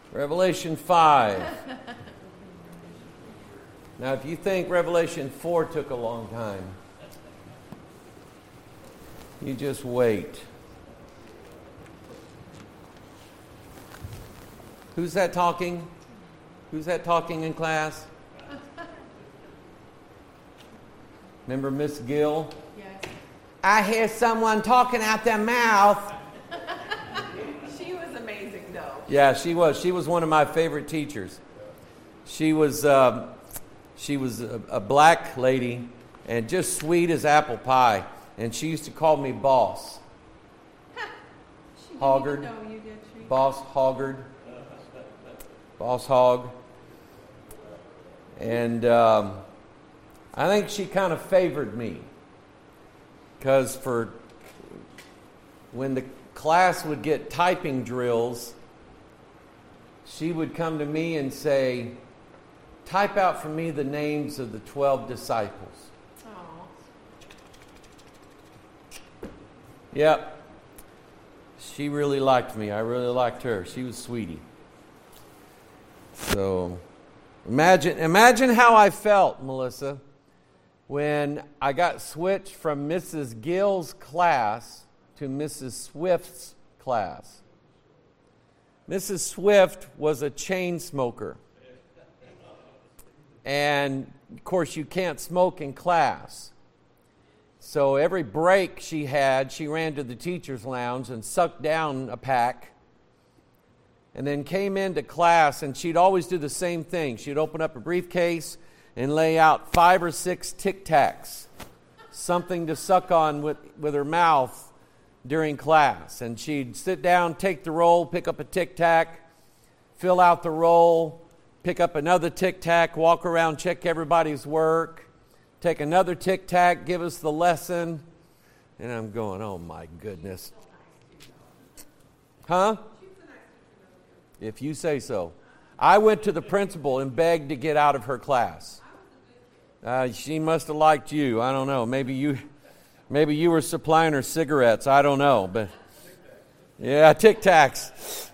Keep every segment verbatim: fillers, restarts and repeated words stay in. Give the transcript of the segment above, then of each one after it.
Revelation five. Now, if you think Revelation four took a long time, you just wait. Who's that talking? Who's that talking in class? Remember Miss Gill? Yes. I hear someone talking out their mouth. She was amazing, though. Yeah, she was. She was one of my favorite teachers. She was um, she was a, a black lady and just sweet as apple pie. And she used to call me boss. She didn't Hoggard. even know you, did she? Boss Hoggard. Boss Hog. And um, I think she kind of favored me. Because for when the class would get typing drills, she would come to me and say, type out for me the names of the twelve disciples. Oh. Yep. She really liked me. I really liked her. She was sweetie. So imagine imagine how I felt, Melissa, when I got switched from Missus Gill's class to Missus Swift's class. Missus Swift was a chain smoker. And, of course, you can't smoke in class. So every break she had, she ran to the teacher's lounge and sucked down a pack. And then came into class, and she'd always do the same thing. She'd open up a briefcase and lay out five or six Tic Tacs, something to suck on with, with her mouth during class. And she'd sit down, take the roll, pick up a Tic Tac, fill out the roll, pick up another Tic Tac, walk around, check everybody's work, take another Tic Tac, give us the lesson. And I'm going, oh my goodness. Huh? If you say so. I went to the principal and begged to get out of her class. Uh, she must have liked you. I don't know. Maybe you, maybe you were supplying her cigarettes. I don't know. But yeah, Tic Tacs.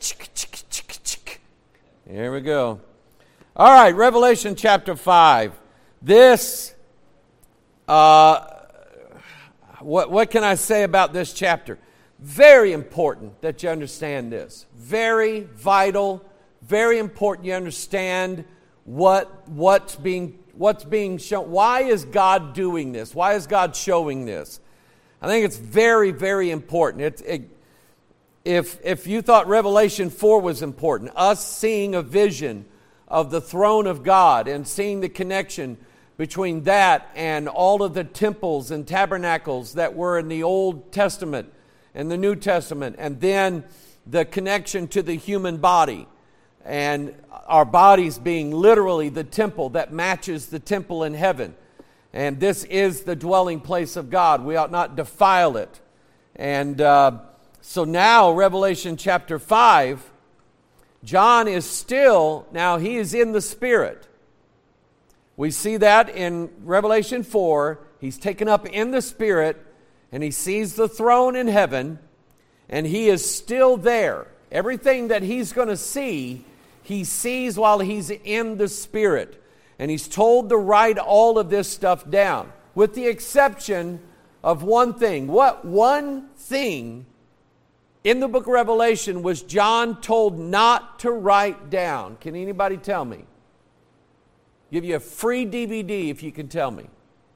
Here we go. All right, Revelation chapter five. This, uh, what what can I say about this chapter? Very important that you understand this. Very vital, very important you understand what what's being what's being shown. Why is God doing this? Why is God showing this? I think it's very, very important. It, it, if if you thought Revelation four was important, us seeing a vision of the throne of God and seeing the connection between that and all of the temples and tabernacles that were in the Old Testament and the New Testament, and then the connection to the human body, and our bodies being literally the temple that matches the temple in heaven. And this is the dwelling place of God. We ought not defile it. And uh, so now, Revelation chapter five, John is still, now he is in the Spirit. We see that in Revelation four. He's taken up in the Spirit, and he sees the throne in heaven, and he is still there. Everything that he's going to see, he sees while he's in the Spirit. And he's told to write all of this stuff down, with the exception of one thing. What one thing in the book of Revelation was John told not to write down? Can anybody tell me? Give you a free D V D if you can tell me.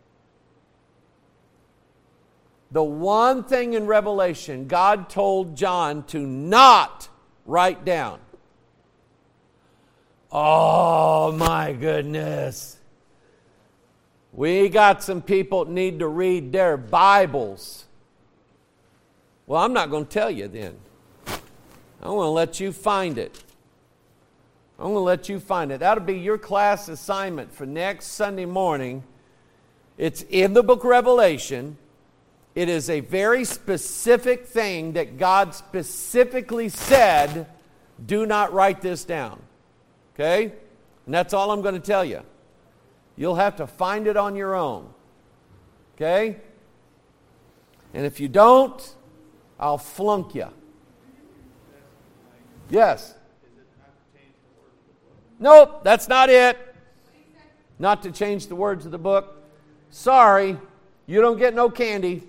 The one thing in Revelation God told John to not write down. Oh my goodness. We got some people that need to read their Bibles. Well, I'm not going to tell you then. I'm going to let you find it. I'm going to let you find it. That'll be your class assignment for next Sunday morning. It's in the book of Revelation. It is a very specific thing that God specifically said, do not write this down. Okay? And that's all I'm going to tell you. You'll have to find it on your own. Okay? And if you don't, I'll flunk you. Yes? Is it Nope, that's not it. Not to change the words of the book. Sorry, you don't get no candy.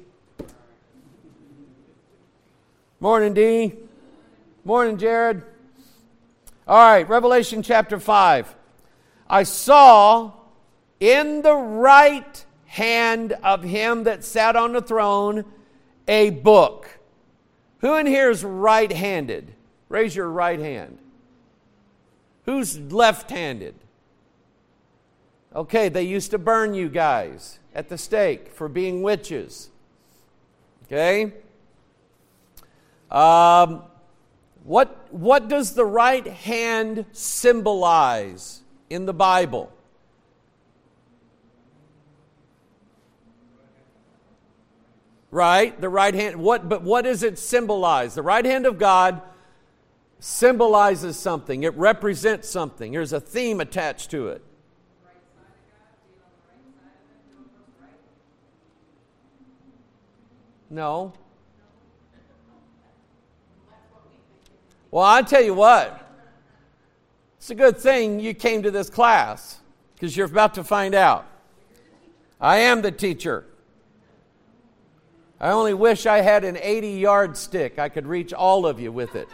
Morning, Dee. Morning, Jared. All right, Revelation chapter five. I saw in the right hand of him that sat on the throne a book. Who in here is right-handed? Raise your right hand. Who's left-handed? Okay, they used to burn you guys at the stake for being witches. Okay? Um, what, what does the right hand symbolize in the Bible? Right, the right hand. What, but what does it symbolize? The right hand of God symbolizes something. It represents something. There's a theme attached to it. No. Well, I tell you what. It's a good thing you came to this class because you're about to find out. I am the teacher. I only wish I had an eighty-yard stick. I could reach all of you with it.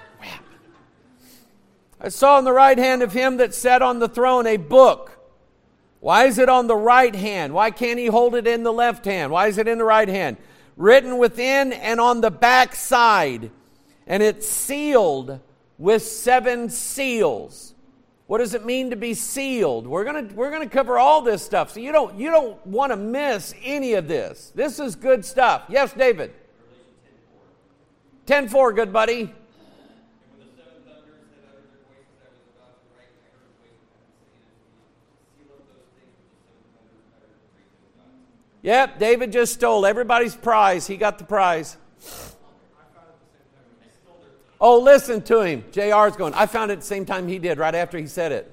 I saw in the right hand of him that sat on the throne a book. Why is it on the right hand? Why can't he hold it in the left hand? Why is it in the right hand? Written within and on the back side. And it's sealed with seven seals. What does it mean to be sealed? We're gonna we're gonna cover all this stuff. So you don't you don't want to miss any of this. This is good stuff. Yes, David. ten four, good buddy. Yep, David just stole everybody's prize. He got the prize. Oh, listen to him. J R's going, I found it at the same time he did, right after he said it.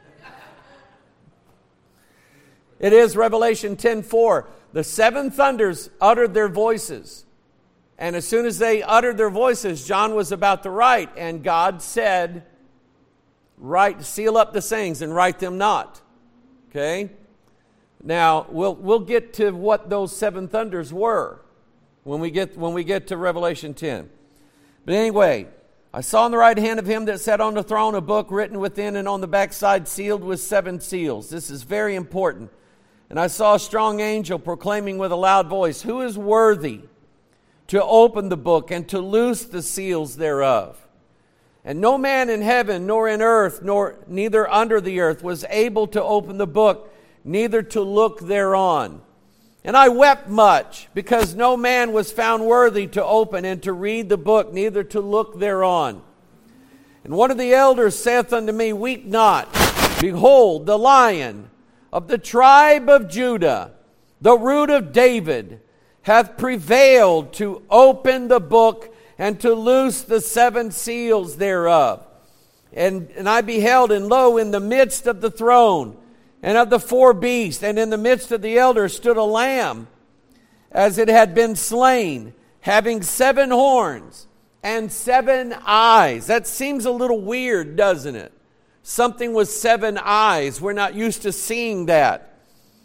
It is Revelation ten four. The seven thunders uttered their voices. And as soon as they uttered their voices, John was about to write. And God said, write, seal up the sayings and write them not. Okay? Now, we'll we'll get to what those seven thunders were when we get when we get to Revelation ten. But anyway, I saw in the right hand of him that sat on the throne a book written within and on the backside sealed with seven seals. This is very important. And I saw a strong angel proclaiming with a loud voice, who is worthy to open the book and to loose the seals thereof? And no man in heaven, nor in earth, nor neither under the earth was able to open the book, neither to look thereon. And I wept much, because no man was found worthy to open and to read the book, neither to look thereon. And one of the elders saith unto me, weep not. Behold, the Lion of the tribe of Judah, the Root of David, hath prevailed to open the book and to loose the seven seals thereof. And, and I beheld, and lo, in the midst of the throne, and of the four beasts, and in the midst of the elders stood a lamb, as it had been slain, having seven horns and seven eyes. That seems a little weird, doesn't it? Something with seven eyes. We're not used to seeing that.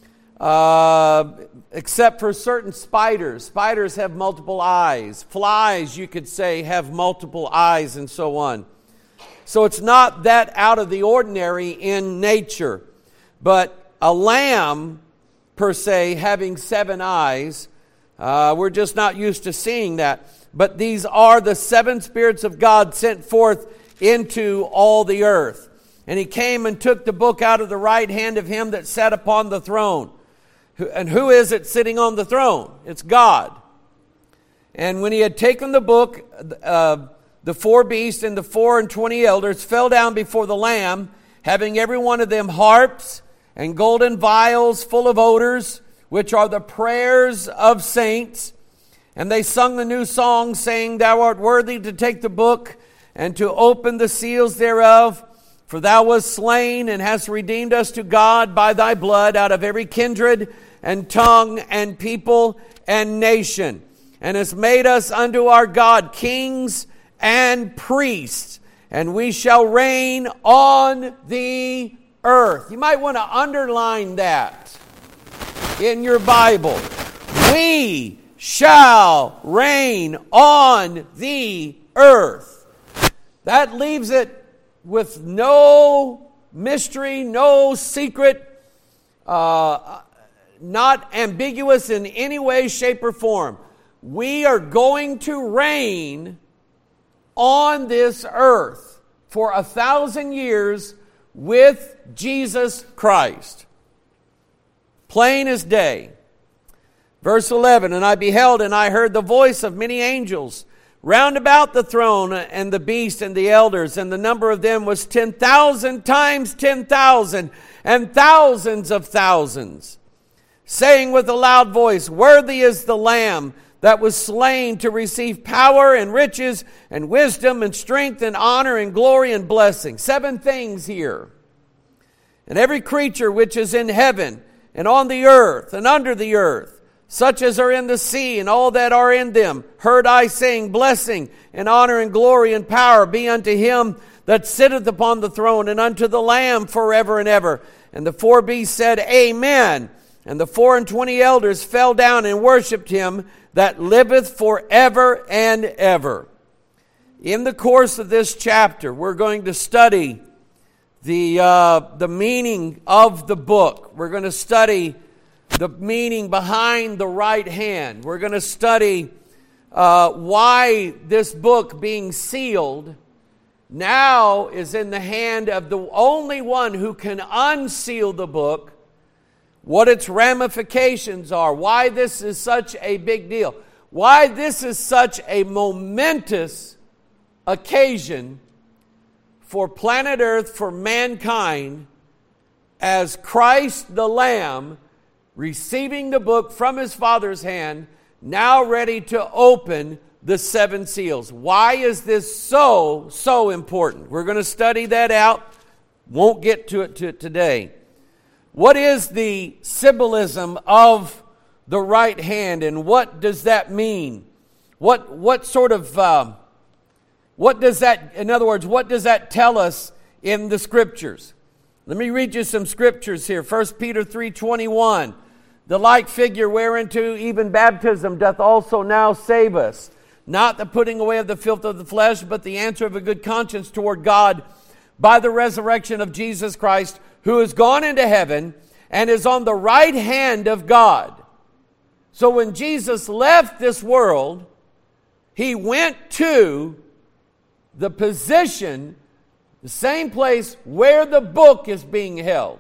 Uh, except for certain spiders. Spiders have multiple eyes. Flies, you could say, have multiple eyes and so on. So it's not that out of the ordinary in nature. But a lamb, per se, having seven eyes, uh, we're just not used to seeing that. But these are the seven spirits of God sent forth into all the earth. And he came and took the book out of the right hand of him that sat upon the throne. And who is it sitting on the throne? It's God. And when he had taken the book, uh, the four beasts and the four and twenty elders fell down before the Lamb, having every one of them harps and golden vials full of odors, which are the prayers of saints. And they sung a new song, saying, Thou art worthy to take the book and to open the seals thereof. For thou wast slain and hast redeemed us to God by thy blood out of every kindred and tongue and people and nation, and hast made us unto our God kings and priests, and we shall reign on the earth. You might want to underline that in your Bible. We shall reign on the earth. That leaves it with no mystery, no secret, uh, not ambiguous in any way, shape, or form. We are going to reign on this earth for a thousand years with Jesus Christ. Plain as day. Verse eleven, and I beheld and I heard the voice of many angels round about the throne and the beast and the elders, and the number of them was ten thousand times ten thousand and thousands of thousands, saying with a loud voice, Worthy is the Lamb that was slain to receive power and riches and wisdom and strength and honor and glory and blessing. Seven things here. And every creature which is in heaven and on the earth and under the earth, such as are in the sea and all that are in them, heard I saying, Blessing and honor and glory and power be unto him that sitteth upon the throne and unto the Lamb forever and ever. And the four beasts said, Amen. And the four and twenty elders fell down and worshipped him that liveth forever and ever. In the course of this chapter, we're going to study the, uh, the meaning of the book. We're going to study the meaning behind the right hand. We're going to study uh, why this book being sealed now is in the hand of the only one who can unseal the book, what its ramifications are, why this is such a big deal, why this is such a momentous occasion for planet Earth, for mankind, as Christ the Lamb receiving the book from his Father's hand, now ready to open the seven seals. Why is this so, so important? We're going to study that out. Won't get to it to today. What is the symbolism of the right hand, and what does that mean? What what sort of um, what does that? In other words, what does that tell us in the Scriptures? Let me read you some Scriptures here. First Peter three twenty-one. The like figure whereunto even baptism doth also now save us, not the putting away of the filth of the flesh, but the answer of a good conscience toward God by the resurrection of Jesus Christ, who is gone into heaven and is on the right hand of God. So when Jesus left this world, he went to the position, the same place where the book is being held.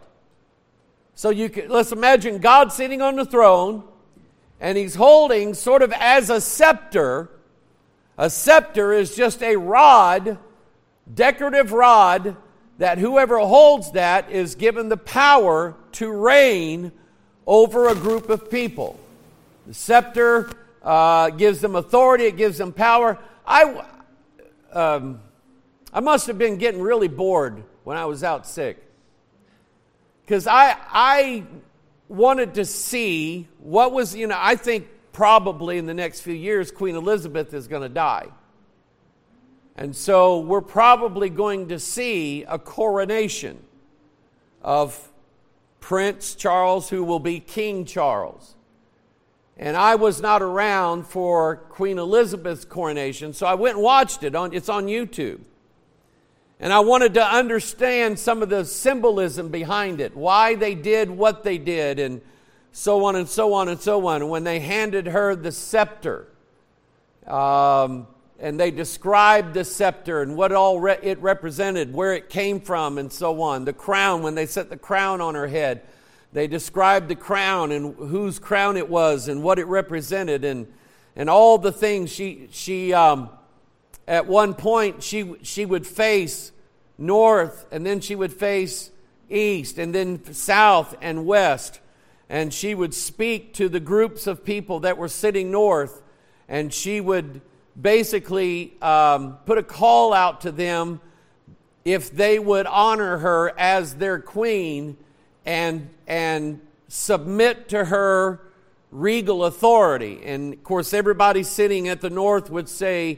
So you can, let's imagine God sitting on the throne, and he's holding sort of as a scepter. A scepter is just a rod, decorative rod, that whoever holds that is given the power to reign over a group of people. The scepter uh, gives them authority, it gives them power. I, um, I must have been getting really bored when I was out sick. Because I, I wanted to see what was, you know, I think probably in the next few years, Queen Elizabeth is going to die. And so we're probably going to see a coronation of Prince Charles, who will be King Charles. And I was not around for Queen Elizabeth's coronation, so I went and watched it. On, it's on YouTube. And I wanted to understand some of the symbolism behind it, why they did what they did, and so on and so on and so on. And when they handed her the scepter, um, and they described the scepter and what all re- it represented, where it came from, and so on. The crown, when they set the crown on her head, they described the crown and whose crown it was and what it represented, and and all the things. She she um, at one point she she would face north, and then she would face east, and then south and west, and she would speak to the groups of people that were sitting north, and she would basically um, put a call out to them if they would honor her as their queen and and submit to her regal authority. And of course, everybody sitting at the north would say,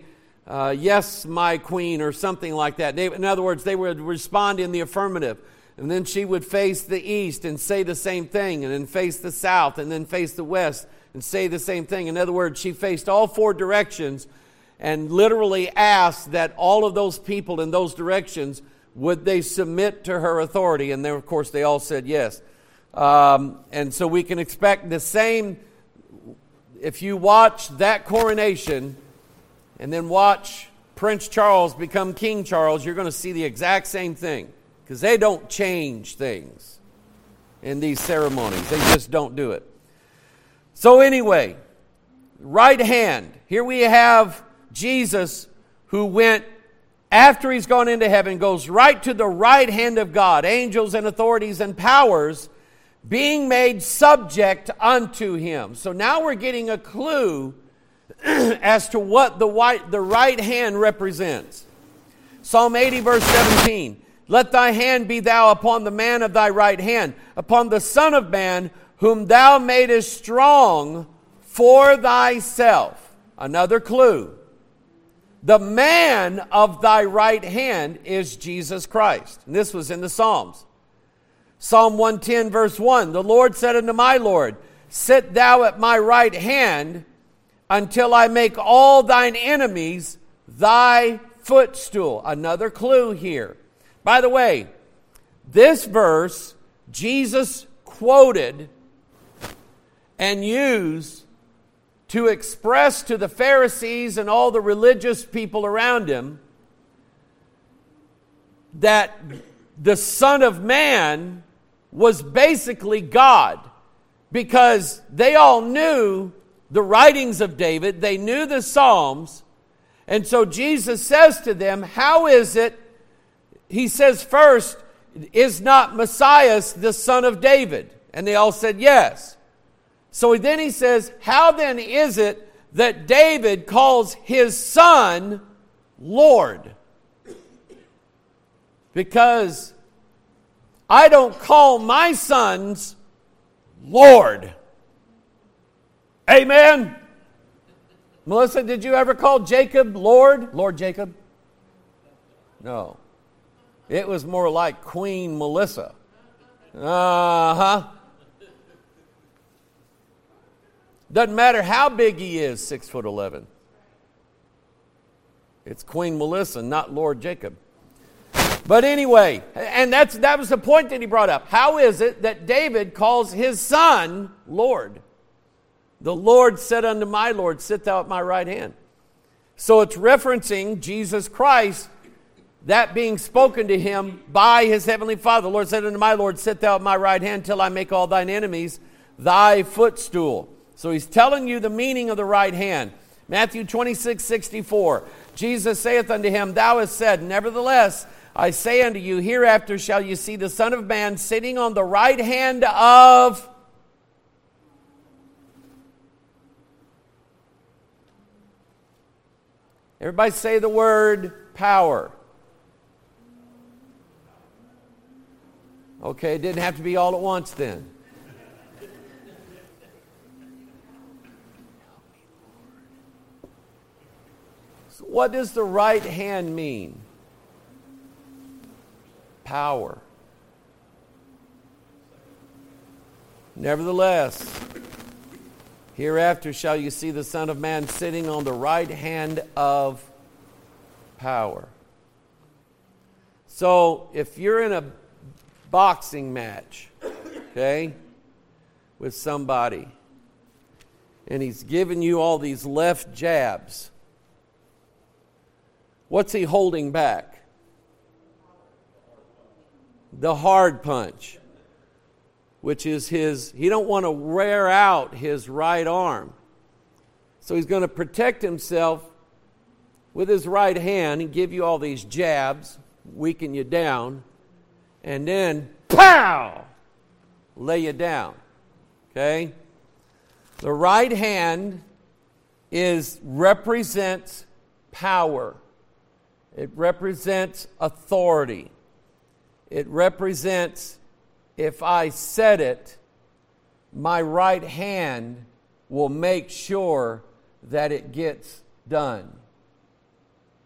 uh, yes, my queen, or something like that. They, in other words, they would respond in the affirmative. And then she would face the east and say the same thing, and then face the south, and then face the west and say the same thing. In other words, she faced all four directions and literally asked that all of those people in those directions, would they submit to her authority? And then, of course, they all said yes. Um, and so we can expect the same. If you watch that coronation and then watch Prince Charles become King Charles, you're going to see the exact same thing. Because they don't change things in these ceremonies. They just don't do it. So anyway, right hand. Here we have Jesus who went, after he's gone into heaven, goes right to the right hand of God. Angels and authorities and powers being made subject unto him. So now we're getting a clue as to what the, white, the right hand represents. Psalm eighty verse seventeen. Let thy hand be thou upon the man of thy right hand, upon the Son of Man, whom thou madest strong for thyself. Another clue. The man of thy right hand is Jesus Christ. And this was in the Psalms. Psalm one ten verse one. The Lord said unto my Lord, sit thou at my right hand until I make all thine enemies thy footstool. Another clue here. By the way, this verse Jesus quoted and used to express to the Pharisees and all the religious people around him that the Son of Man was basically God, because they all knew the writings of David, they knew the Psalms, and so Jesus says to them, how is it? He says first, is not Messiah the son of David? And they all said yes. So then he says, how then is it that David calls his son Lord? Because I don't call my sons Lord. Amen? Melissa, did you ever call Jacob Lord? Lord Jacob? No. It was more like Queen Melissa. Uh-huh. Doesn't matter how big he is, six foot eleven. It's Queen Melissa, not Lord Jacob. But anyway, and that's that was the point that he brought up. How is it that David calls his son Lord? The Lord said unto my Lord, sit thou at my right hand. So it's referencing Jesus Christ, that being spoken to him by his heavenly Father. The Lord said unto my Lord, sit thou at my right hand till I make all thine enemies thy footstool. So he's telling you the meaning of the right hand. Matthew twenty-six sixty-four. Jesus saith unto him, thou hast said, nevertheless, I say unto you, hereafter shall you see the Son of Man sitting on the right hand of... Everybody say the word power. Okay, it didn't have to be all at once then. So what does the right hand mean? Power. Nevertheless, hereafter shall you see the Son of Man sitting on the right hand of power. So if you're in a boxing match, okay, with somebody, and he's giving you all these left jabs, what's he holding back? The hard punch, which is his, he don't want to wear out his right arm. So he's going to protect himself with his right hand and give you all these jabs, weaken you down, and then, pow, lay you down. Okay? The right hand is represents power. It represents authority. It represents, if I said it, my right hand will make sure that it gets done.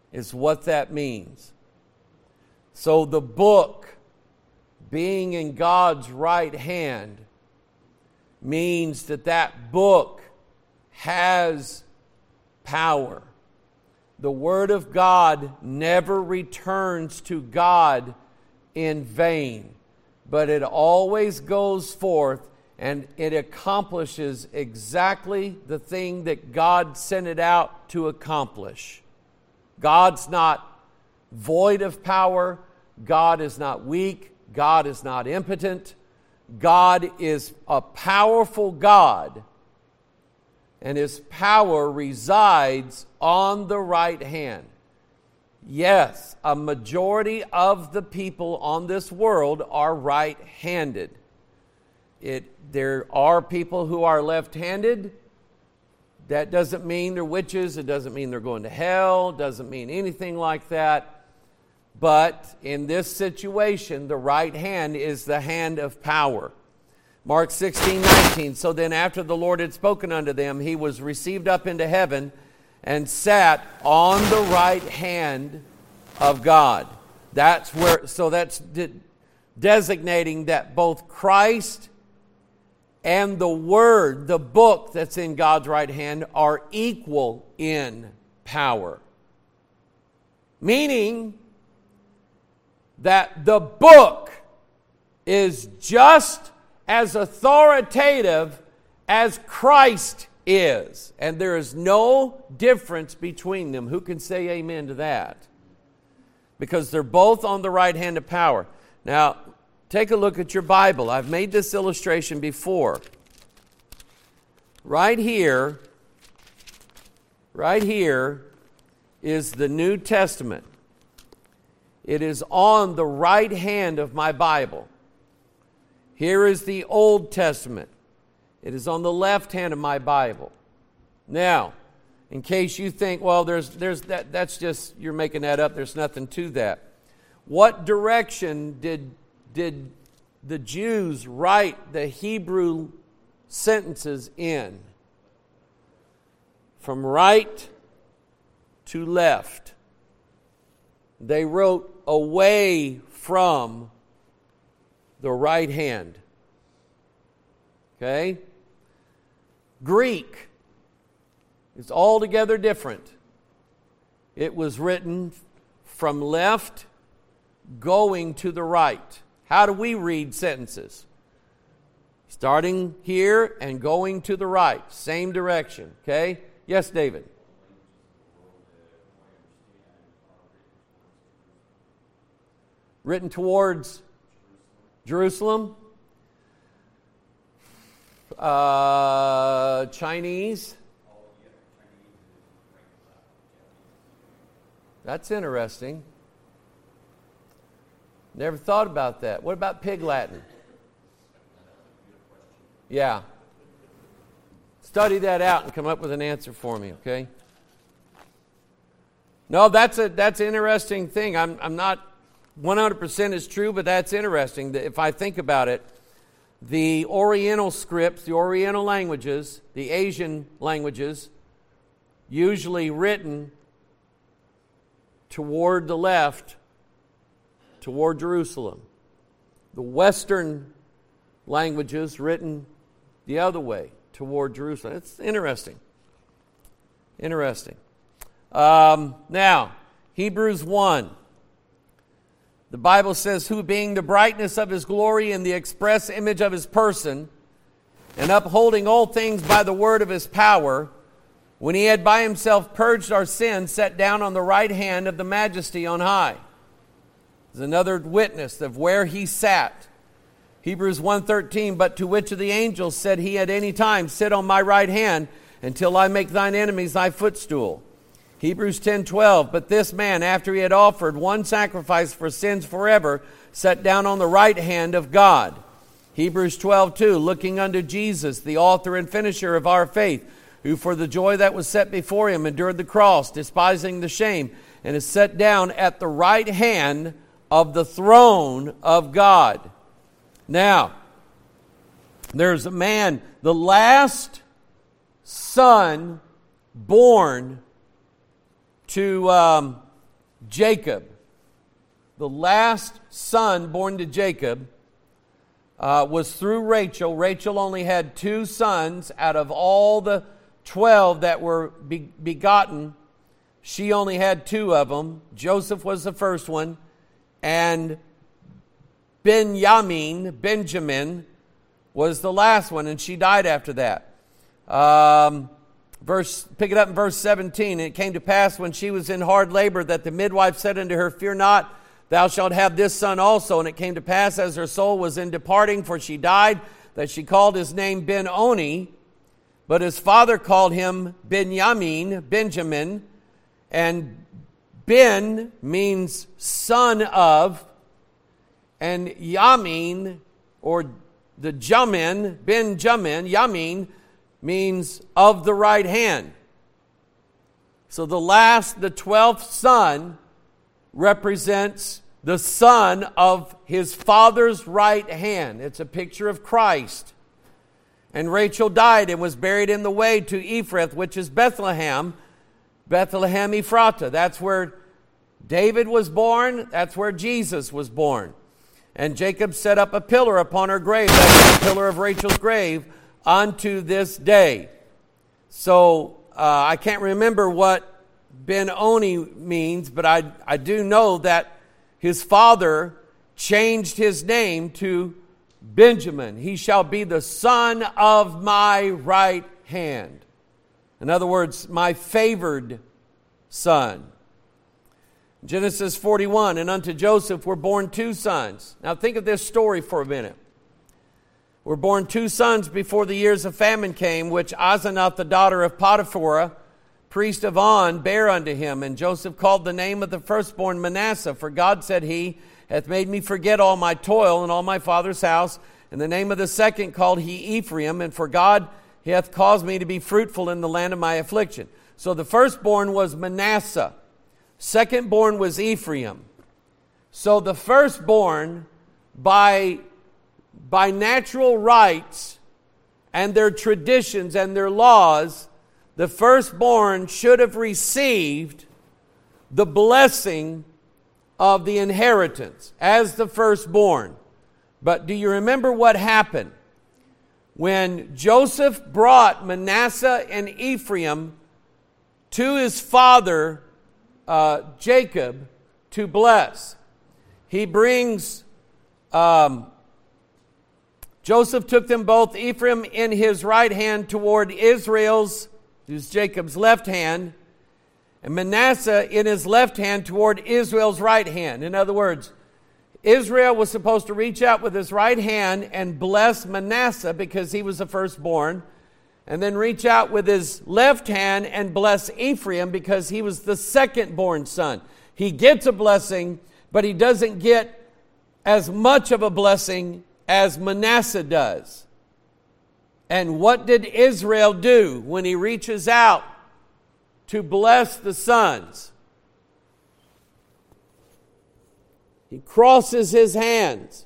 is what that means. So the book being in God's right hand means that that book has power. The Word of God never returns to God in vain, but it always goes forth and it accomplishes exactly the thing that God sent it out to accomplish. God's not void of power. God is not weak. God is not impotent. God is a powerful God, and His power resides on the right hand. Yes, a majority of the people on this world are right-handed. It, there are people who are left-handed. That doesn't mean they're witches. It doesn't mean they're going to hell. It doesn't mean anything like that. But in this situation, the right hand is the hand of power. Mark sixteen nineteen. So then after the Lord had spoken unto them, He was received up into heaven and sat on the right hand of God. That's where, so that's de- designating that both Christ and the Word, the book that's in God's right hand, are equal in power. Meaning that the book is just as authoritative as Christ is. And there is no difference between them. Who can say amen to that? Because they're both on the right hand of power. Now, take a look at your Bible. I've made this illustration before. Right here, right here is the New Testament. It is on the right hand of my Bible. Here is the Old Testament. It is on the left hand of my Bible. Now, in case you think, well, there's there's that that's just, you're making that up, there's nothing to that. What direction did did the Jews write the Hebrew sentences in? From right to left. They wrote away from the right hand. Okay? Greek is altogether different. It was written from left going to the right. How do we read sentences? Starting here and going to the right. Same direction. Okay? Yes, David? Written towards Jerusalem. Uh, Chinese. That's interesting. Never thought about that. What about Pig Latin? Yeah. Study that out and come up with an answer for me, okay? No, that's a that's an interesting thing. I'm I'm not one hundred percent is true, but that's interesting. If I think about it, the Oriental scripts, the Oriental languages, the Asian languages, usually written toward the left, toward Jerusalem. The Western languages written the other way, toward Jerusalem. It's interesting. Interesting. Um, now, Hebrews one. The Bible says, who being the brightness of His glory and the express image of His person, and upholding all things by the word of His power, when He had by Himself purged our sins, sat down on the right hand of the Majesty on high. There's another witness of where He sat. Hebrews one thirteen, but to which of the angels said He at any time, sit on my right hand until I make thine enemies thy footstool? Hebrews ten twelve, but this man, after he had offered one sacrifice for sins forever, sat down on the right hand of God. Hebrews twelve two, looking unto Jesus, the author and finisher of our faith, who for the joy that was set before Him endured the cross, despising the shame, and is set down at the right hand of the throne of God. Now, there's a man, the last son born to um, Jacob, the last son born to Jacob, uh, was through Rachel. Rachel only had two sons out of all the twelve that were be- begotten. She only had two of them. Joseph was the first one, and Benjamin, Benjamin, was the last one, and she died after that. Um, verse, pick it up in verse seventeen. And it came to pass when she was in hard labor that the midwife said unto her, Fear not, thou shalt have this son also. And it came to pass as her soul was in departing, for she died, that she called his name Ben-Oni, but his father called him Benjamin, Benjamin, and Ben means son of, and Yamin, or the Jamin, Benjamin, Yamin, means of the right hand. So the last, the twelfth son, represents the son of his father's right hand. It's a picture of Christ. And Rachel died and was buried in the way to Ephrath, which is Bethlehem, Bethlehem Ephrata. That's where David was born. That's where Jesus was born. And Jacob set up a pillar upon her grave, that's the pillar of Rachel's grave, unto this day. So uh, I can't remember what Ben-Oni means, but I, I do know that his father changed his name to Benjamin. He shall be the son of my right hand. In other words, my favored son. Genesis forty-one, and unto Joseph were born two sons. Now think of this story for a minute. Were born two sons before the years of famine came, which Asenath, the daughter of Potiphar, priest of On, bare unto him. And Joseph called the name of the firstborn Manasseh, for God, said he, hath made me forget all my toil and all my father's house. And the name of the second called he Ephraim, and for God he hath caused me to be fruitful in the land of my affliction. So the firstborn was Manasseh. Secondborn was Ephraim. So the firstborn, by, by natural rights and their traditions and their laws, the firstborn should have received the blessing of the inheritance as the firstborn. But do you remember what happened? When Joseph brought Manasseh and Ephraim to his father Uh, Jacob to bless. He brings, um, Joseph took them both, Ephraim in his right hand toward Israel's, who's Jacob's left hand, and Manasseh in his left hand toward Israel's right hand. In other words, Israel was supposed to reach out with his right hand and bless Manasseh because he was the firstborn, and then reach out with his left hand and bless Ephraim because he was the second-born son. He gets a blessing, but he doesn't get as much of a blessing as Manasseh does. And what did Israel do when he reaches out to bless the sons? He crosses his hands.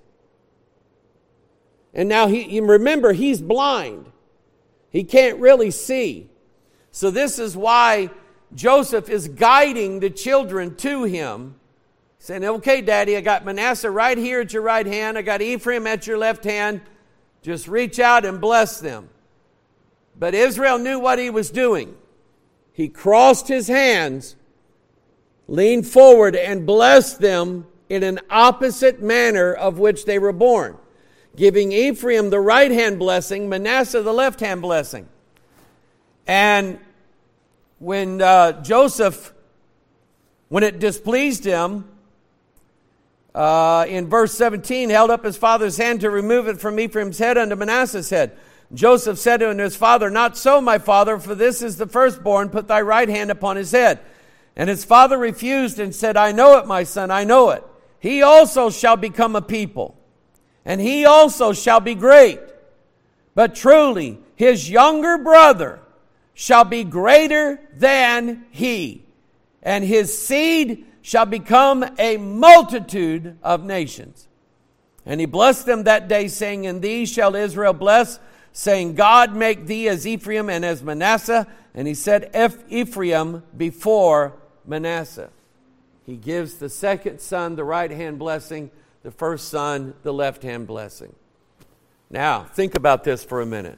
And now, he, you remember, he's blind. He can't really see. So this is why Joseph is guiding the children to him, saying, okay, Daddy, I got Manasseh right here at your right hand. I got Ephraim at your left hand. Just reach out and bless them. But Israel knew what he was doing. He crossed his hands, leaned forward, and blessed them in an opposite manner of which they were born, giving Ephraim the right hand blessing, Manasseh the left hand blessing. And when uh, Joseph, when it displeased him, uh, in verse seventeen, held up his father's hand to remove it from Ephraim's head unto Manasseh's head. Joseph said unto his father, Not so, my father, for this is the firstborn. Put thy right hand upon his head. And his father refused and said, I know it, my son, I know it. He also shall become a people, and he also shall be great. But truly, his younger brother shall be greater than he, and his seed shall become a multitude of nations. And he blessed them that day, saying, In thee shall Israel bless, saying, God make thee as Ephraim and as Manasseh. And he set Ephraim before Manasseh. He gives the second son the right hand blessing, the first son the left hand blessing. Now, think about this for a minute.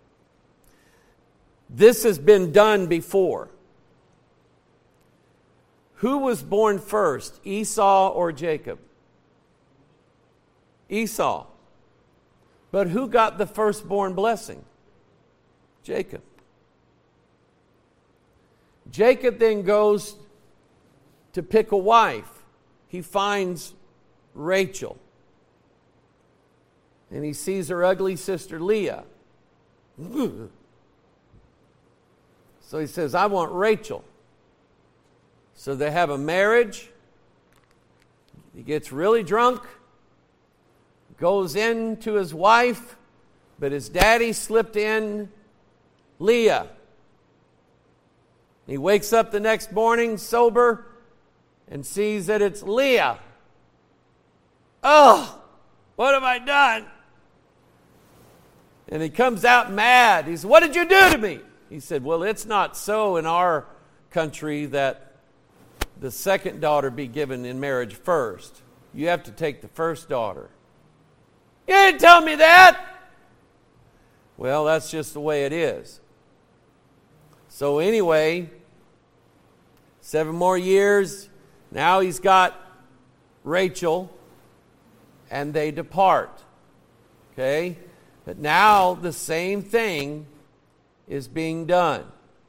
This has been done before. Who was born first, Esau or Jacob? Esau. But who got the firstborn blessing? Jacob. Jacob then goes to pick a wife. He finds Rachel. And he sees her ugly sister Leah. So he says, I want Rachel. So they have a marriage. He gets really drunk. Goes in to his wife. But his daddy slipped in Leah. He wakes up the next morning sober and sees that it's Leah. Oh, what have I done? And he comes out mad. He says, what did you do to me? He said, well, it's not so in our country that the second daughter be given in marriage first. You have to take the first daughter. You didn't tell me that. Well, that's just the way it is. So anyway, seven more years. Now he's got Rachel, and they depart. Okay? But now the same thing is being done.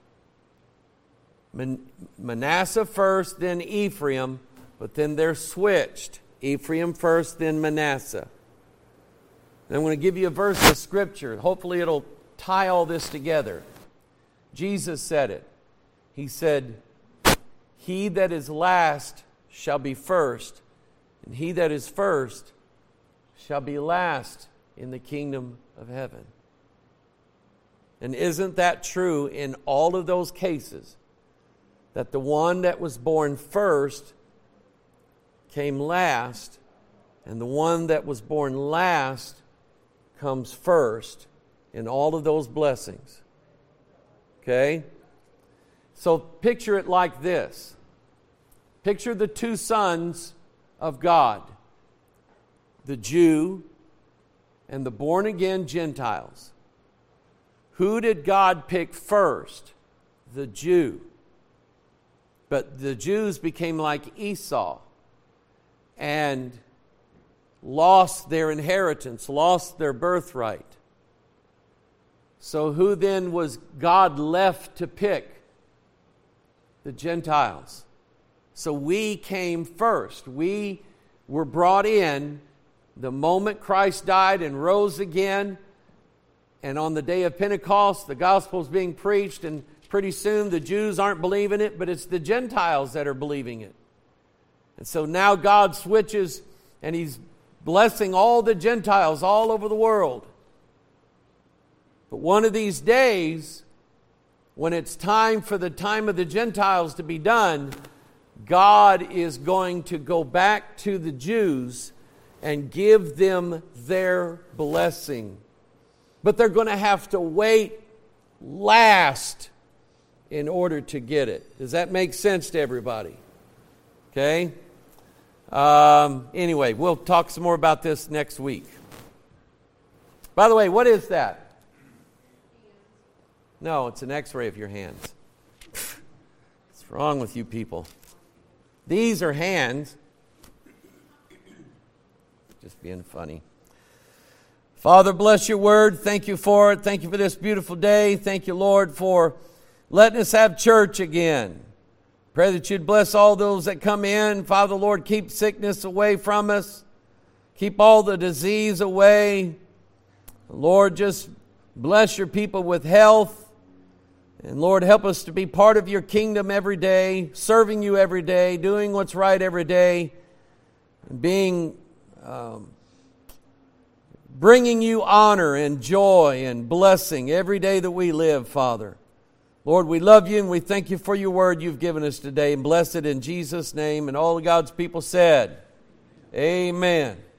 Man- Manasseh first, then Ephraim, but then they're switched. Ephraim first, then Manasseh. And I'm going to give you a verse of Scripture. Hopefully it'll tie all this together. Jesus said it. He said, he that is last shall be first, and he that is first shall be last in the kingdom of heaven. And isn't that true in all of those cases? That the one that was born first came last, and the one that was born last comes first in all of those blessings. Okay? So picture it like this. Picture the two sons of God, the Jew and the born-again Gentiles. Who did God pick first? The Jew. But the Jews became like Esau and lost their inheritance, lost their birthright. So who then was God left to pick? The Gentiles. So we came first. We were brought in the moment Christ died and rose again. And on the day of Pentecost, the gospel's being preached, and pretty soon the Jews aren't believing it, but it's the Gentiles that are believing it. And so now God switches, and He's blessing all the Gentiles all over the world. But one of these days, when it's time for the time of the Gentiles to be done, God is going to go back to the Jews and give them their blessing. But they're going to have to wait last in order to get it. Does that make sense to everybody? Okay? Um, anyway, we'll talk some more about this next week. By the way, what is that? No, it's an x-ray of your hands. What's wrong with you people? These are hands. Just being funny. Father, bless your word. Thank you for it. Thank you for this beautiful day. Thank you, Lord, for letting us have church again. Pray that you'd bless all those that come in. Father, Lord, keep sickness away from us. Keep all the disease away. Lord, just bless your people with health. And Lord, help us to be part of your kingdom every day, serving you every day, doing what's right every day, and being, um, bringing you honor and joy and blessing every day that we live, Father. Lord, we love you and we thank you for your word you've given us today, and bless it in Jesus' name. And all of God's people said, amen.